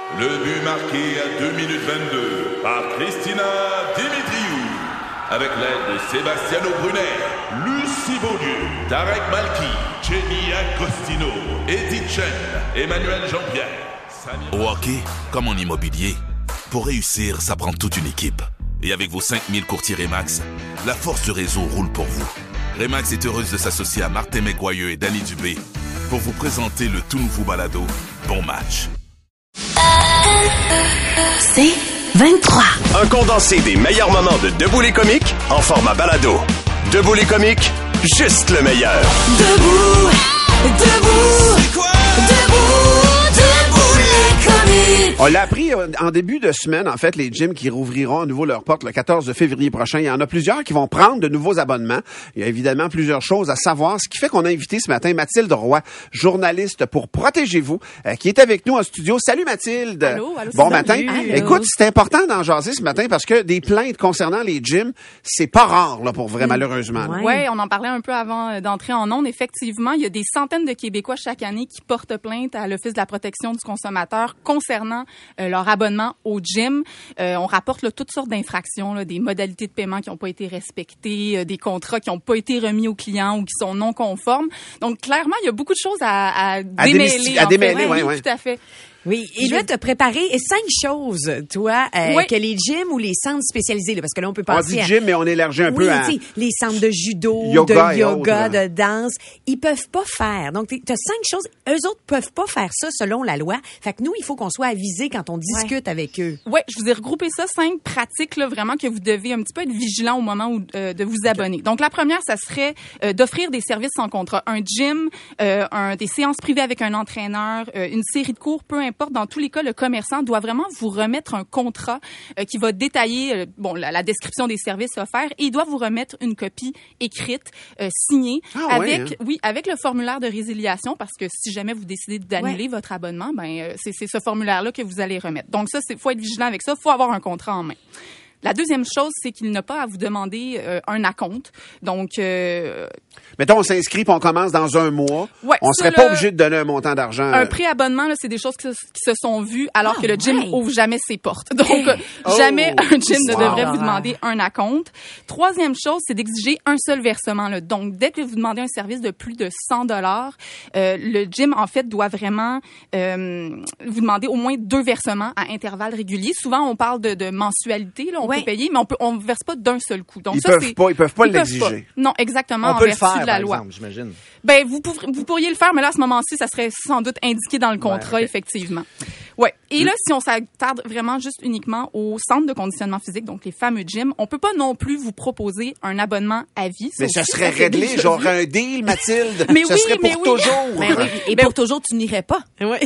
Le but marqué à 2 minutes 22 par Christina Dimitriou. Avec l'aide de Sebastiano Brunet, Lucie Beaulieu, Tarek Malki, Jenny Agostino, Edith Chen, Emmanuel Jean-Pierre. Au hockey, comme en immobilier, pour réussir, ça prend toute une équipe. Et avec vos 5000 courtiers Remax, la force du réseau roule pour vous. Remax est heureuse de s'associer à Martin McGuire et Danny Dubé pour vous présenter le tout nouveau balado Bon Match. C'est 23. Un condensé des meilleurs moments de Debout les comiques en format balado. Debout les comiques, juste le meilleur. Debout, debout, c'est quoi? Debout les comiques. On l'a appris en début de semaine, en fait, les gyms qui rouvriront à nouveau leurs portes le 14 février prochain. Il y en a plusieurs qui vont prendre de nouveaux abonnements. Il y a évidemment plusieurs choses à savoir, ce qui fait qu'on a invité ce matin Mathilde Roy, journaliste pour Protégez-vous, qui est avec nous en studio. Salut Mathilde! Allô, bon matin. Allô. Écoute, c'est important d'en jaser ce matin parce que des plaintes concernant les gyms, c'est pas rare là pour vrai, malheureusement. Oui, on en parlait un peu avant d'entrer en ondes. Effectivement, il y a des centaines de Québécois chaque année qui portent plainte à l'Office de la protection du consommateur concernant leur abonnement au gym. On rapporte là, toutes sortes d'infractions, là, des modalités de paiement qui n'ont pas été respectées, des contrats qui n'ont pas été remis aux clients ou qui sont non conformes. Donc, clairement, il y a beaucoup de choses à démêler. À démêler, oui, tout à fait. Oui, et là, t'as préparé 5 choses, toi, que les gyms ou les centres spécialisés, là, parce que là, on peut penser on dit gym, mais on élargit un peu à... les centres de judo, yoga de yoga, autres, de danse, ils peuvent pas faire. Donc, t'as 5 choses. Eux autres peuvent pas faire ça selon la loi. Fait que nous, il faut qu'on soit avisés quand on discute avec eux. Oui, je vous ai regroupé ça, 5 pratiques, là, vraiment, que vous devez un petit peu être vigilant au moment où, de vous abonner. Donc, la première, ça serait d'offrir des services sans contrat. Un gym, des séances privées avec un entraîneur, une série de cours, peu importe, dans tous les cas, le commerçant doit vraiment vous remettre un contrat qui va détailler la description des services offerts et il doit vous remettre une copie écrite, signée, avec le formulaire de résiliation parce que si jamais vous décidez d'annuler votre abonnement, c'est ce formulaire-là que vous allez remettre. Donc ça, faut être vigilant avec ça, faut avoir un contrat en main. La deuxième chose, c'est qu'il n'a pas à vous demander un acompte. Donc, mettons, on s'inscrit puis on commence dans un mois. Ouais, on serait pas obligé de donner un montant d'argent. Un préabonnement, là, c'est des choses qui se sont vues alors que le gym ouvre jamais ses portes. Donc, jamais un gym ne devrait vous demander un acompte. Troisième chose, c'est d'exiger un seul versement. Là. Donc, dès que vous demandez un service de plus de $100, le gym, en fait, doit vraiment vous demander au moins 2 versements à intervalles réguliers. Souvent, on parle de mensualité. Là, on peut payer, mais on ne verse pas d'un seul coup. Donc, ils peuvent pas l'exiger. Non, exactement. On peut le faire, de la par loi. exemple, j'imagine. Ben, vous pourriez le faire, mais là, à ce moment-ci, ça serait sans doute indiqué dans le contrat, effectivement. Ouais. Et là, si on s'attarde vraiment juste uniquement au centre de conditionnement physique, donc les fameux gyms, on peut pas non plus vous proposer un un à vie. Mais ça serait réglé, genre un deal, Mathilde. Mais ça serait pour toujours. Et pour toujours, tu n'irais pas. Oui.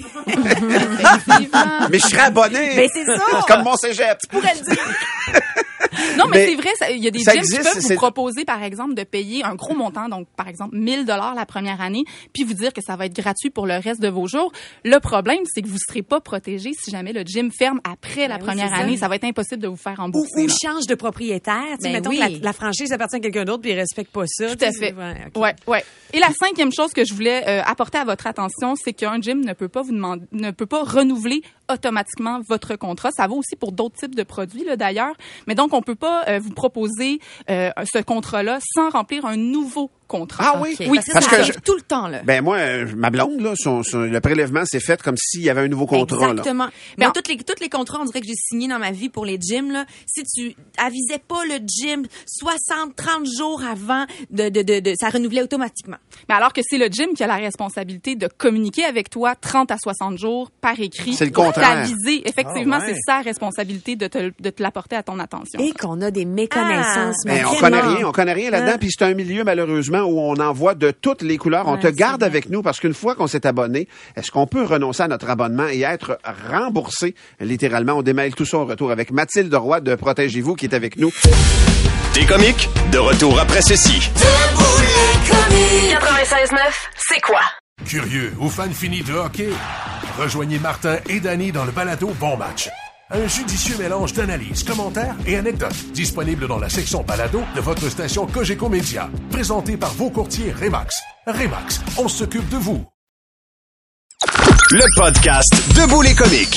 Mais je serais abonné. Mais c'est ça. Comme mon cégep. Tu pourrais le dire. Non, mais c'est vrai, il y a des gyms qui peuvent vous proposer, par exemple, de payer un gros montant, donc par exemple 1 000 $ la première année, puis vous dire que ça va être gratuit pour le reste de vos jours. Le problème, c'est que vous serez pas protégé si jamais le gym ferme après la première année. Ça va être impossible de vous faire rembourser. Ou change de propriétaire. Mettons que la franchise appartient à quelqu'un d'autre puis il respecte pas ça. Tout à fait. Ouais. Et la 5e chose que je voulais apporter à votre attention, c'est qu'un gym ne peut pas renouveler automatiquement votre contrat. Ça vaut aussi pour d'autres types de produits, là, d'ailleurs. Mais donc, on peut pas vous proposer ce contrat-là sans remplir un nouveau contrat. Ah oui? Okay. Oui, parce que arrive tout le temps, là. Ben moi, ma blonde, là, le prélèvement s'est fait comme s'il y avait un nouveau contrat. Exactement. Mais tous les contrats, on dirait que j'ai signé dans ma vie pour les gyms, là. Si tu avisais pas le gym 30 jours avant ça renouvelait automatiquement. Mais alors que c'est le gym qui a la responsabilité de communiquer avec toi 30 à 60 jours par écrit. C'est le contraire. T'aviser. Effectivement, c'est sa responsabilité de te l'apporter à ton attention. Et qu'on a des méconnaissances. Mais on connaît rien là-dedans, puis c'est un milieu, malheureusement, où on en voit de toutes les couleurs. On te garde avec nous parce qu'une fois qu'on s'est abonné, est-ce qu'on peut renoncer à notre abonnement et être remboursé littéralement? On démêle tout ça au retour avec Mathilde Roy de Protégez-vous qui est avec nous. T'es comiques, de retour après ceci. 96.9, c'est quoi? Curieux ou fan fini de hockey? Rejoignez Martin et Danny dans le balado Bon Match. Un judicieux mélange d'analyses, commentaires et anecdotes disponible dans la section balado de votre station Cogeco Média. Présenté par vos courtiers Remax. Remax, on s'occupe de vous. Le podcast Debout les comiques.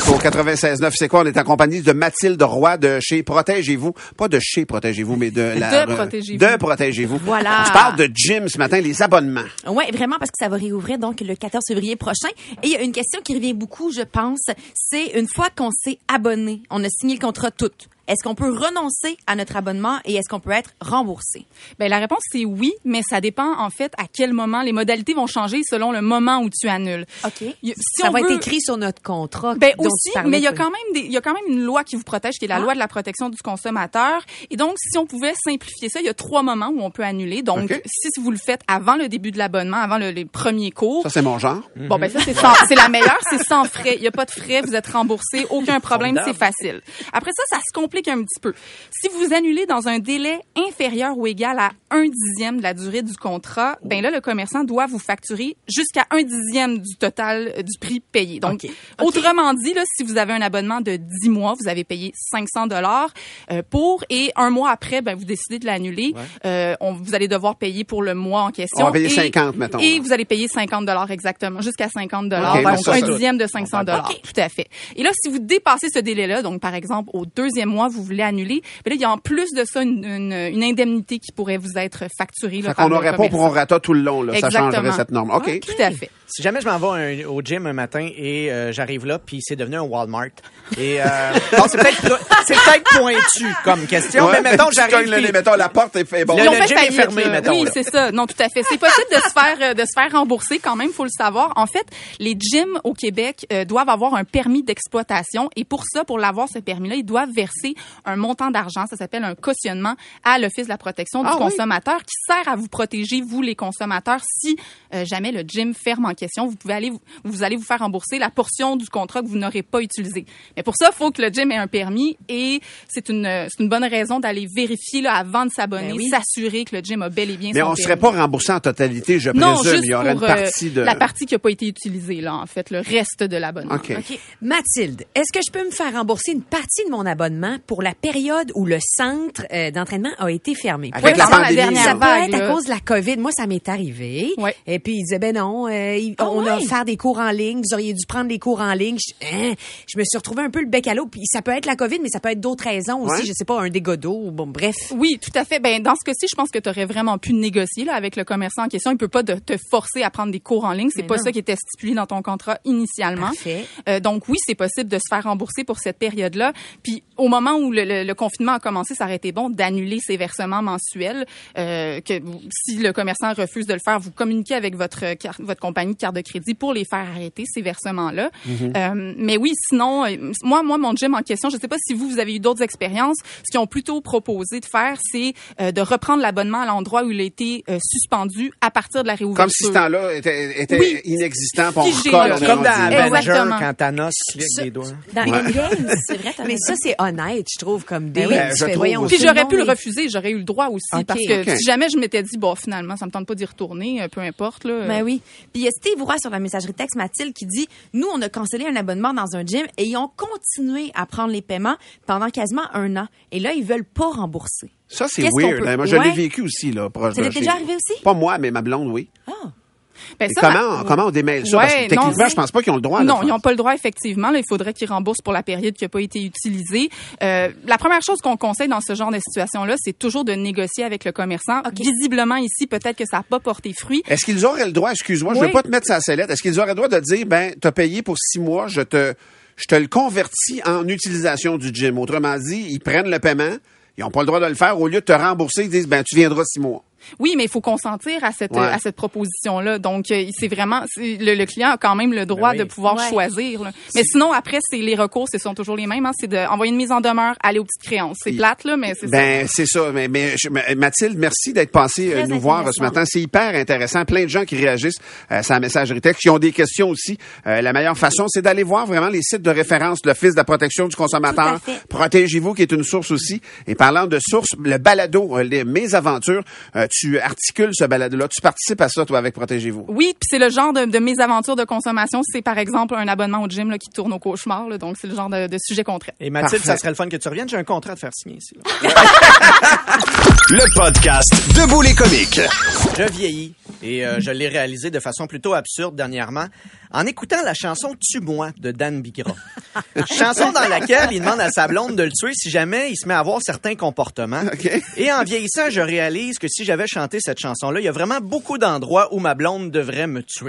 au 96.9. C'est quoi? On est en compagnie de Mathilde Roy de chez Protégez-vous. Pas de chez Protégez-vous, mais de Protégez-vous. De Protégez-vous. Voilà. On se parle de gym ce matin, les abonnements. Oui, vraiment, parce que ça va réouvrir donc le 14 février prochain. Et il y a une question qui revient beaucoup, je pense. C'est une fois qu'on s'est abonné, on a signé le contrat tout. Est-ce qu'on peut renoncer à notre abonnement et est-ce qu'on peut être remboursé? Ben la réponse c'est oui, mais ça dépend en fait à quel moment. Les modalités vont changer selon le moment où tu annules. OK. Si ça on va veut... être écrit sur notre contrat. Ben dont aussi, tu parlais, mais il y a quand même une loi qui vous protège, qui est la loi de la protection du consommateur. Et donc, si on pouvait simplifier ça, il y a 3 moments où on peut annuler. Donc, si vous le faites avant le début de l'abonnement, avant les premiers cours. Ça, c'est mon genre. Bon, ben ça, c'est la meilleure. C'est sans frais. Il n'y a pas de frais. Vous êtes remboursé. Aucun problème. C'est facile. Après ça se complique un petit peu. Si vous annulez dans un délai inférieur ou égal à 1/10 de la durée du contrat, ben là, le commerçant doit vous facturer jusqu'à 1/10 du total du prix payé. Donc, autrement dit, là, si vous avez un abonnement de 10 mois, vous avez payé $500 pour, et un mois après, ben, vous décidez de l'annuler. Vous allez devoir payer pour le mois en question. On va payer 50, mettons. Et vous allez payer $50 exactement, jusqu'à $50. Okay, donc, ça, 1/10 de $500. Tout à fait. Et là, si vous dépassez ce délai-là, donc, par exemple, au 2e mois, vous voulez annuler, ben là, il y a en plus de ça une indemnité qui pourrait vous être facturée. Là, on n'aurait pas pour un rata tout le long. Là. Ça changerait cette norme. OK. Tout à fait. Si jamais je m'en vais au gym un matin et j'arrive là, puis c'est devenu un Walmart. Et bon, c'est peut-être pointu comme question, mais mettons j'arrive. Mettons la porte est bon. Le gym est fermé, mettons. Oui, c'est ça. Non, tout à fait. C'est possible de se faire rembourser quand même, faut le savoir. En fait, les gyms au Québec doivent avoir un permis d'exploitation, et pour ça, pour l'avoir ce permis-là, ils doivent verser un montant d'argent. Ça s'appelle un cautionnement à l'Office de la protection du consommateur, qui sert à vous protéger, vous les consommateurs, si jamais le gym ferme en question. Vous allez vous faire rembourser la portion du contrat que vous n'aurez pas utilisé. Mais pour ça, il faut que le gym ait un permis, et c'est une bonne raison d'aller vérifier là, avant de s'abonner, s'assurer que le gym a bel et bien son permis. Mais on ne serait pas remboursé en totalité, je non, présume. Juste il y aurait pour, une partie de... la partie qui n'a pas été utilisée, là, en fait, le reste de l'abonnement. OK. Mathilde, est-ce que je peux me faire rembourser une partie de mon abonnement pour la période où le centre d'entraînement a été fermé? Avec la pandémie, dernière ça peut vague, être à cause de la COVID. Moi, ça m'est arrivé. Et puis, ils disaient, ben non, on a offert des cours en ligne. Vous auriez dû prendre des cours en ligne. Je me suis retrouvée un peu le bec à l'eau. Puis ça peut être la COVID, mais ça peut être d'autres raisons aussi. Je sais pas, un dégât d'eau. Bon, bref. Oui, tout à fait. Ben, dans ce cas-ci, je pense que tu aurais vraiment pu négocier là, avec le commerçant en question. Il peut pas te forcer à prendre des cours en ligne. C'est pas ça qui était stipulé dans ton contrat initialement. Donc oui, c'est possible de se faire rembourser pour cette période-là. Puis au moment où le confinement a commencé, ça aurait été bon d'annuler ces versements mensuels. Que si le commerçant refuse de le faire, vous communiquez avec votre compagnie de carte de crédit pour les faire arrêter, ces versements-là. Mais oui, sinon, moi, mon gym en question, je sais pas si vous avez eu d'autres expériences. Ce qu'ils ont plutôt proposé de faire, c'est de reprendre l'abonnement à l'endroit où il a été suspendu à partir de la réouverture. Comme si ce temps-là était inexistant, pour comme dans Avenger, quand Thanos clique des doigts. Dans Endgame, c'est vrai. Mais ça, c'est honnête, je trouve, comme des... Puis j'aurais pu le refuser, j'aurais eu le droit aussi, parce que si jamais je m'étais dit, bon, finalement, ça me tente pas d'y retourner, peu importe, là. Ben oui. Puis il y a Steve Roy sur la messagerie texte Mathilde qui dit, nous, on a cancellé un abonnement dans un gym et ils ont continué à prendre les paiements pendant quasiment 1 an. Et là, ils veulent pas rembourser. Ça, c'est weird. Moi, je l'ai vécu aussi, là, proche de chez. Ça t'est déjà arrivé aussi? Pas moi, mais ma blonde, oui. Ah. Ben comment on démêle ça? Parce que techniquement, je pense pas qu'ils ont le droit. Non, ils n'ont pas le droit, effectivement. Là, il faudrait qu'ils remboursent pour la période qui n'a pas été utilisée. La première chose qu'on conseille dans ce genre de situation-là, c'est toujours de négocier avec le commerçant. Visiblement, ici, peut-être que ça n'a pas porté fruit. Est-ce qu'ils auraient le droit, excuse-moi, je veux pas te mettre sa sellette, est-ce qu'ils auraient le droit de dire, ben, t'as payé pour 6 mois, je te le convertis en utilisation du gym. Autrement dit, ils prennent le paiement, ils n'ont pas le droit de le faire. Au lieu de te rembourser, ils disent, ben, tu viendras 6 mois. Oui, mais il faut consentir à cette proposition-là. Donc, c'est vraiment le client a quand même le droit de pouvoir choisir. Là. Mais sinon, après, les recours, ce sont toujours les mêmes. Hein. C'est d'envoyer une mise en demeure, aller aux petites créances. C'est plate, là, mais c'est ça. C'est ça. Mais Mathilde, merci d'être passée nous voir ce matin. C'est hyper intéressant. Plein de gens qui réagissent à la messagerie texte, qui ont des questions aussi. La meilleure façon, c'est d'aller voir vraiment les sites de référence de l'Office de la protection du consommateur. Protégez-vous, qui est une source aussi. Et parlant de source, le balado, Mes aventures, tu articules ce balado-là. Tu participes à ça, toi, avec Protégez-vous. Oui, puis c'est le genre de mésaventures de consommation. C'est, par exemple, un abonnement au gym là, qui tourne au cauchemar. Là, donc, c'est le genre de sujet qu'on traite. Et Mathilde, ça serait le fun que tu reviennes. J'ai un contrat à te faire signer ici. Là. Le podcast Debout les comiques. Je vieillis et je l'ai réalisé de façon plutôt absurde dernièrement en écoutant la chanson « Tue-moi » de Dan Bigra. Chanson dans laquelle il demande à sa blonde de le tuer si jamais il se met à avoir certains comportements. Okay. Et en vieillissant, je réalise que si j'avais chanté cette chanson-là, il y a vraiment beaucoup d'endroits où ma blonde devrait me tuer.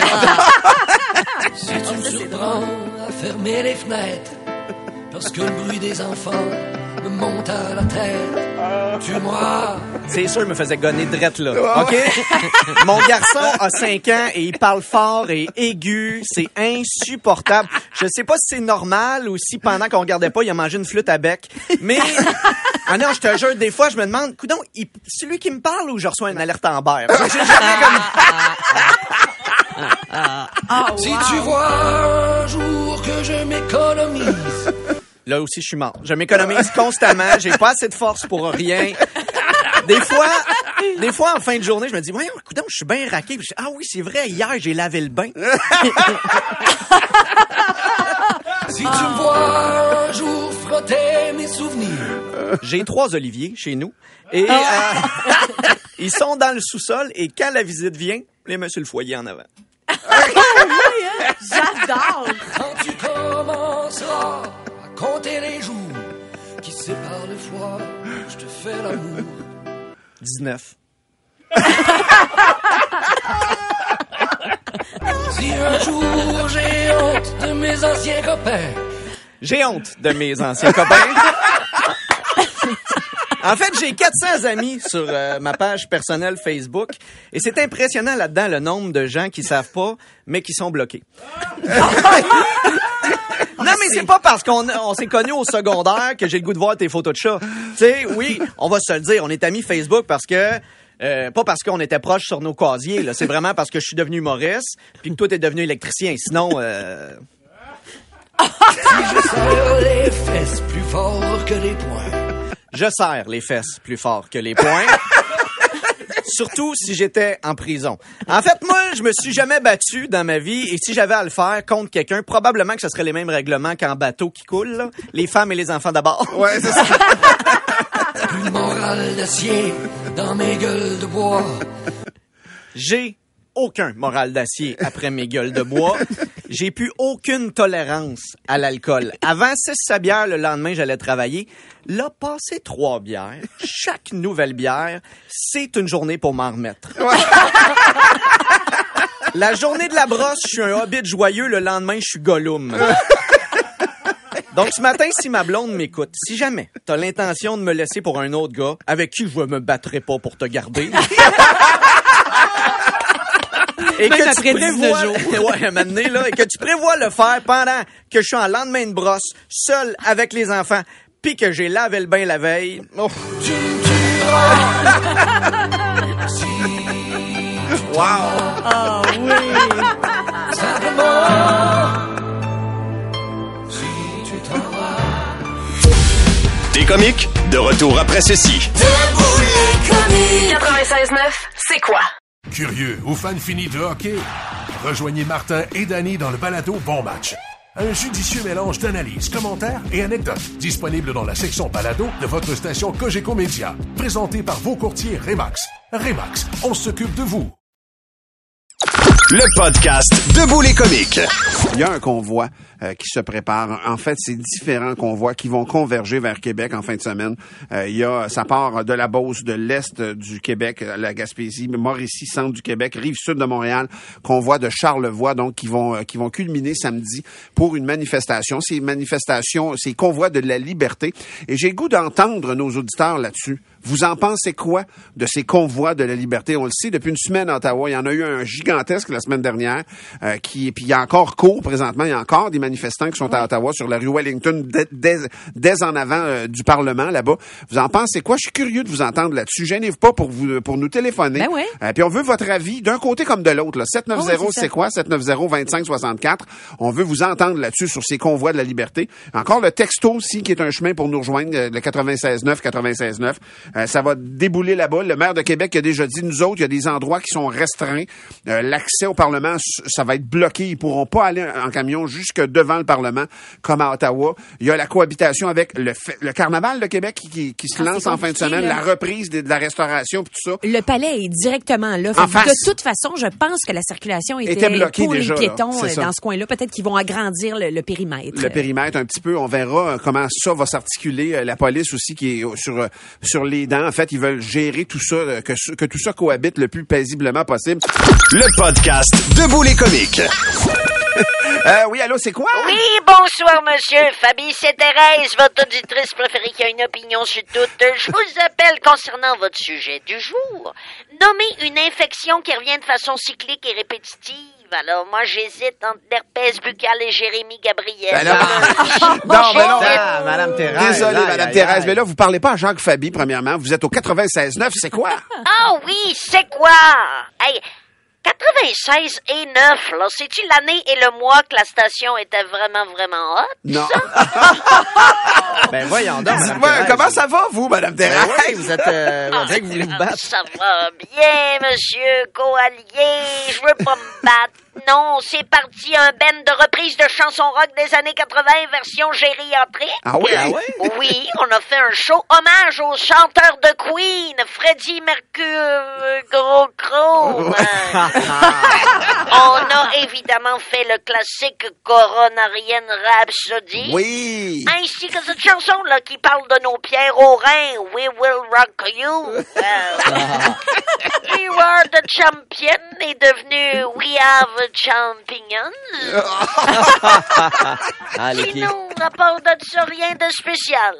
Si tu me surprends à fermer les fenêtres, parce que le bruit des enfants me monte à la tête, tue-moi. C'est sûr, il me faisait gonner drette là. OK? Mon garçon a 5 ans et il parle fort et aigu. C'est insupportable. Je sais pas si c'est normal ou si pendant qu'on regardait pas, il a mangé une flûte à bec. Mais, ah non, je te jure, des fois, je me demande, coudonc, c'est lui qui me parle ou je reçois une alerte Amber? J'ai jamais comme... Si tu vois un jour que je m'économise. Là aussi, je suis mort. Je m'économise constamment. J'ai pas assez de force pour rien. Des fois, en fin de journée, je me dis, ouais, coudonc, je suis bien raqué. Puis ah oui, c'est vrai, hier, j'ai lavé le bain. Si tu me vois un jour frotter mes souvenirs. J'ai 3 oliviers chez nous. Et ils sont dans le sous-sol. Et quand la visite vient, les mets sur le foyer en avant. J'adore! Quand tu commenceras à compter les jours qui séparent les fois, je te fais l'amour. 19. Si un jour j'ai honte de mes anciens copains. J'ai honte de mes anciens copains. En fait, j'ai 400 amis sur ma page personnelle Facebook et c'est impressionnant là-dedans le nombre de gens qui savent pas, mais qui sont bloqués. Non, mais c'est pas parce qu'on s'est connus au secondaire que j'ai le goût de voir tes photos de chat. Tu sais, oui, on va se le dire, on est amis Facebook parce que... pas parce qu'on était proches sur nos casiers, là. C'est vraiment parce que je suis devenu humoriste puis que toi, t'es devenu électricien. Sinon... Si je serre les fesses plus fort que les poings. Je serre les fesses plus fort que les poings. Surtout si j'étais en prison. En fait, moi, je me suis jamais battu dans ma vie et si j'avais à le faire contre quelqu'un, probablement que ce serait les mêmes règlements qu'en bateau qui coule, là. Les femmes et les enfants d'abord. Ouais, c'est ça. Plus de morale d'acier dans mes gueules de bois. J'ai aucun moral d'acier après mes gueules de bois. J'ai plus aucune tolérance à l'alcool. Avant 6 bières, le lendemain, j'allais travailler. Là, passer 3 bières, chaque nouvelle bière, c'est une journée pour m'en remettre. La journée de la brosse, je suis un hobbit joyeux. Le lendemain, je suis Gollum. Donc, ce matin, si ma blonde m'écoute, si jamais t'as l'intention de me laisser pour un autre gars, avec qui je me battrai pas pour te garder... Et que tu prévois, ouais, m'amener là, et que tu prévois le faire pendant que je suis en lendemain de brosse, seul avec les enfants, puis que j'ai lavé le bain la veille. Oh. Tu me tueras. Si tu wow. Ah oui. Simplement. Si tu t'en vas. T'es comique, de retour après ceci. Debout les comiques. 96.9, c'est quoi? Curieux ou fan fini de hockey? Rejoignez Martin et Danny dans le balado Bon Match. Un judicieux mélange d'analyses, commentaires et anecdotes. Disponible dans la section balado de votre station Cogeco Média. Présenté par vos courtiers Remax. Remax, on s'occupe de vous. Le podcast Debout les comiques. Il y a un convoi qui se prépare. En fait, c'est différents convois qui vont converger vers Québec en fin de semaine. Ça part de la Beauce, de l'Est du Québec, la Gaspésie, Mauricie, centre du Québec, Rive-Sud de Montréal, convoi de Charlevoix, donc qui vont culminer samedi pour une manifestation. Ces convois de la liberté. Et j'ai le goût d'entendre nos auditeurs là-dessus. Vous en pensez quoi de ces convois de la liberté? On le sait, depuis une semaine à Ottawa, il y en a eu un gigantesque la semaine dernière, puis il y a encore cours présentement, il y a encore des manifestants qui sont à Ottawa sur la rue Wellington dès en avant du Parlement là-bas. Vous en pensez quoi? Je suis curieux de vous entendre là-dessus. Gênez-vous pas pour nous téléphoner. Ben ouais. Puis on veut votre avis d'un côté comme de l'autre. Là. 790, c'est quoi? 790-2564. On veut vous entendre là-dessus sur ces convois de la liberté. Encore le texto aussi qui est un chemin pour nous rejoindre, le 96.9. Ça va débouler là-bas. Le maire de Québec a déjà dit, nous autres, il y a des endroits qui sont restreints. L'accès au Parlement, ça va être bloqué. Ils pourront pas aller en camion jusque devant le Parlement, comme à Ottawa. Il y a la cohabitation avec le Carnaval de Québec qui se lance en fin de semaine, la reprise de la restauration, puis tout ça. Le palais est directement là. De toute façon, je pense que la circulation était bloquée pour déjà, les piétons dans ce coin-là. Peut-être qu'ils vont agrandir le périmètre. Le périmètre un petit peu. On verra comment ça va s'articuler. La police aussi qui est sur les dents. En fait, ils veulent gérer tout ça, que tout ça cohabite le plus paisiblement possible. Le podcast Debout les comiques. Oui, allô, c'est quoi? Oui, bonsoir, monsieur. Fabi, c'est Thérèse, votre auditrice préférée qui a une opinion sur tout. Je vous appelle concernant votre sujet du jour. Nommez une infection qui revient de façon cyclique et répétitive. Alors, moi, j'hésite entre l'herpès buccal et Jérémy Gabriel. Non, Madame Thérèse. Désolé, Madame Thérèse, mais là, vous parlez pas à Jacques Fabi, premièrement. Vous êtes au 96.9, c'est quoi? Ah oui, c'est quoi? Hey, 96 et 9, là, c'est-tu l'année et le mois que la station était vraiment, vraiment hot? Non. Ben voyons donc, Madame Thérèse. Comment ça va, vous, Madame Thérèse? Ben oui, vous êtes... on dirait que vous voulez vous battre. Ça va bien, monsieur Coallier. Je veux pas me battre. Non, c'est parti un band de reprise de chansons rock des années 80, version gériatrique. Ah oui? Oui, on a fait un show hommage au chanteur de Queen, Freddie Mercury, gros croc. On a évidemment fait le classique Coronarian Rhapsody. Oui. Ainsi que cette chanson-là qui parle de nos pierres au rein, We Will Rock You. We Were the Champion est devenu We Have a Champion. Sinon, à part de ça, rien de spécial.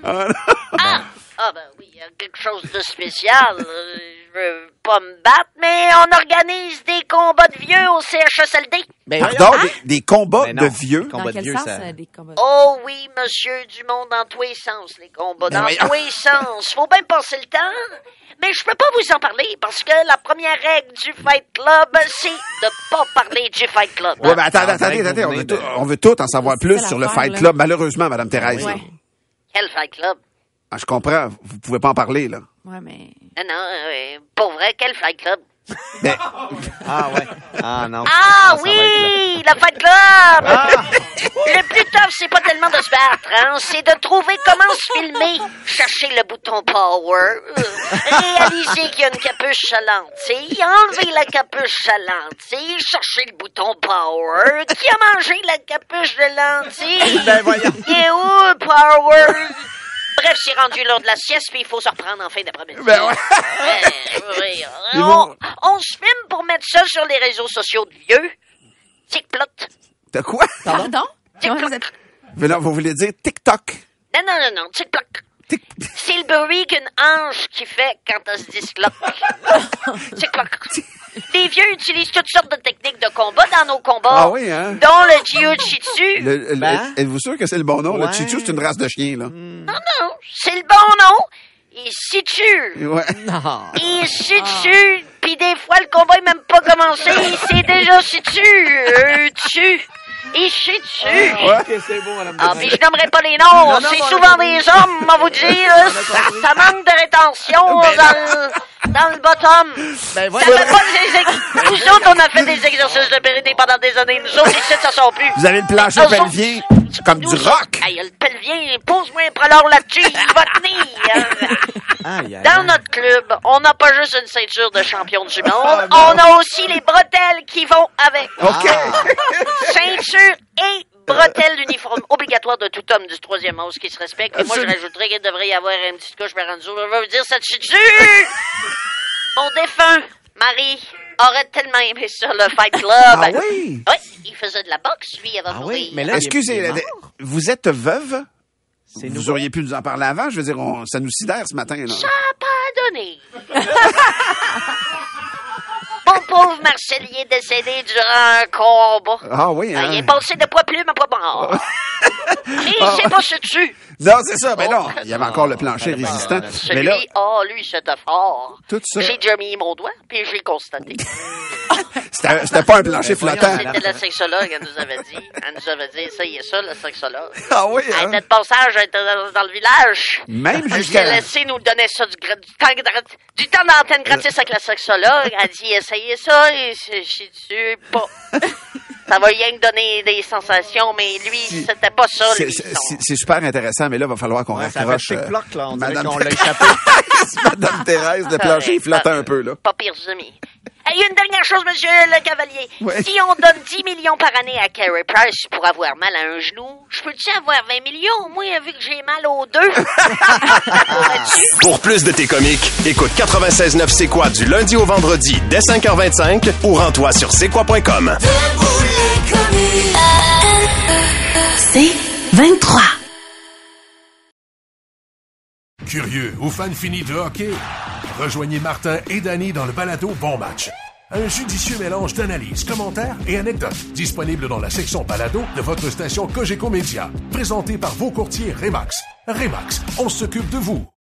Ben oui, il y a quelque chose de spécial. Je veux pas me battre, mais on organise des combats de vieux au CHSLD. Pardon, des combats de vieux? Dans quel sens, des combats? Oh oui, monsieur Dumont, dans tous les sens, les combats. Dans tous les sens. Faut bien passer le temps. Mais je peux pas vous en parler parce que la première règle du Fight Club, c'est de pas parler du Fight Club. Ouais, mais attendez. On veut tout en savoir plus sur le Fight Club, malheureusement, Madame Thérèse. Ouais. Quel Fight Club? Ah, je comprends. Vous pouvez pas en parler, là. Ouais, mais... Non, pour vrai, quel Fight Club? Mais... Ah, ouais. Ah, non. Ah, oui, le Fight Club! Le plus tough, c'est pas tellement de se battre, hein. C'est de trouver comment se filmer. Chercher le bouton power. Réaliser qu'il y a une capuche à lentille. Enlever la capuche à lentille. Chercher le bouton power. Qui a mangé la capuche de lentille? Ben, voyons. Il est où, power? Bref, c'est rendu l'heure de la sieste, puis il faut se reprendre en fin d'après-midi. Ben ouais. On se filme pour mettre ça sur les réseaux sociaux de vieux. Tic-plot. T'as quoi? Pardon? Tic-ploc. Mais là, vous voulez dire TikTok? Non, tic-ploc. C'est le bruit qu'une hanche qui fait quand elle se disloque. Tic-ploc. Les vieux utilisent toutes sortes de techniques de combat dans nos combats. Ah oui, hein? Dont le jiu-jitsu. Êtes-vous sûr que c'est le bon nom? Ouais. Le chichu, c'est une race de chien, là. Non, c'est le bon nom. Il situ. Ouais. Il situ. Puis des fois, le combat est même pas commencé. C'est déjà situ. Il chie dessus. Ok, c'est bon, Madame Thérèse. Puis je nommerai pas les noms. C'est souvent des hommes, on vous dire. Ça manque de rétention dans le bottom. Ben, Ça fait pas nous autres, on a fait des exercices de périnée pendant des années. Nous autres, ici, ça sort plus. Vous avez le plancher pelvien, comme du rock. Hey, le pelvien, pose-moi un prolore là-dessus, il va tenir. Dans notre club, on n'a pas juste une ceinture de champion du monde, on a aussi les bretelles qui vont avec. OK. Ceinture et bretelles d'uniforme obligatoire de tout homme du troisième âge qui se respecte. Et moi, je rajouterais qu'il devrait y avoir une petite couche Baranzo. Je veux dire, ça te dessus! Mon défunt mari aurait tellement aimé ça, le Fight Club. Ah oui? Oui, il faisait de la boxe, lui, avant de mourir. Mais là, excusez, vous êtes veuve? C'est Vous auriez pu nous en parler avant. Je veux dire, ça nous sidère ce matin, là. Ça a pas donné. Mon pauvre Marcelier décédé durant un combat. Ah oui, hein? Il est passé de poids plume à poids mort. Mais il s'est pas dessus. Non, c'est ça. Ben non, il y avait encore le plancher résistant. Mais là, lui, c'était fort. Tout ça. J'ai déjà mis mon doigt, puis j'ai constaté. C'était pas un plancher flottant. C'était la sexologue, elle nous avait dit. Elle nous avait dit, ça y est ça, la sexologue. Ah oui, hein? Elle était de passage, elle était dans le village. Même jusqu'à... Elle s'est laissé nous donner ça du temps d'antenne gratis avec la sexologue. Elle dit, essayez ça, et je suis pas. Ça va rien donner des sensations, mais lui, c'était pas ça, lui. C'est super intéressant, mais là, il va falloir qu'on raccroche. Là, on dirait Madame qu'on l'a échappé. Madame Thérèse, le plancher, il flotte un peu, là. Pas pire amis. Il y a une dernière chose, monsieur le cavalier. Ouais. Si on donne 10 millions par année à Carey Price pour avoir mal à un genou, je peux-tu avoir 20 millions, moi, vu que j'ai mal aux deux? Pour plus de tes comiques, écoute 96.9 C'est quoi du lundi au vendredi dès 5h25 ou rends-toi sur c'est quoi.com. C'est 23. Curieux ou fan fini de hockey? Rejoignez Martin et Danny dans le balado Bon Match. Un judicieux mélange d'analyses, commentaires et anecdotes. Disponible dans la section balado de votre station Cogeco Média. Présenté par vos courtiers Remax. Remax, on s'occupe de vous.